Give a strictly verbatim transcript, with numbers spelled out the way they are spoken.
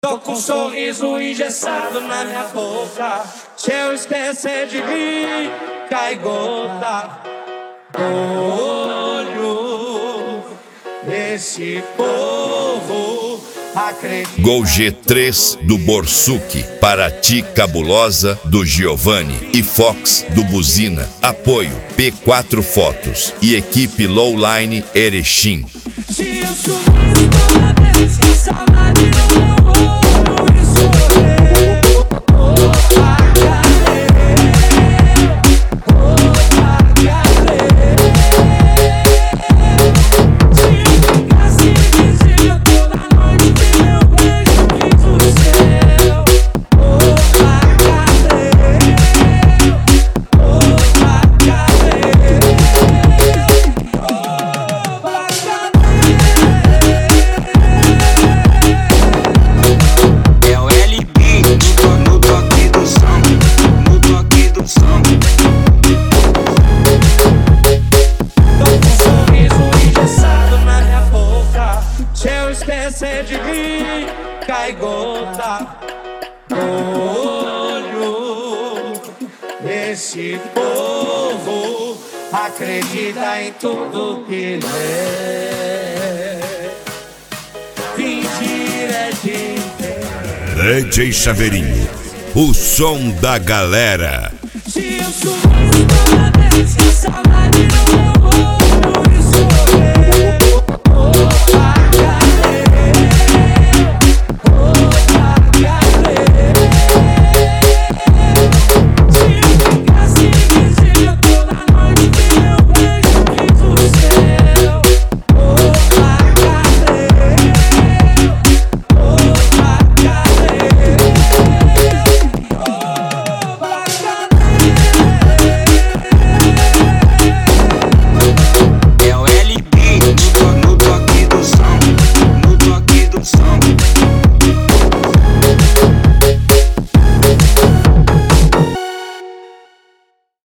Tô com um sorriso engessado na minha boca. Se eu esquecer de mim, cai gota no olho desse povo. Acredita. Gol G três do Borsuk, Paraty Cabulosa do Giovanni e Fox do Buzina. Apoio P quatro Fotos e equipe Lowline Erechim. Se eu sorriso toda vez que saudade no meu olho, isso eu opa, cadê? Opa, cadê? Se ficasse invisível toda noite que meu beijo fiz o seu. Opa, cadê? Opa, cadê? Opa, cadê? É o L B no toque do som, no toque do som. Tô com um sorriso engessado na minha boca. Se eu esquecer de mim, cai gota no olho desse povo. Acredita em tudo que lê. Mentira é de D J Chaveirinho, o som da galera. Se eu sorriso toda vez que a saudade no meu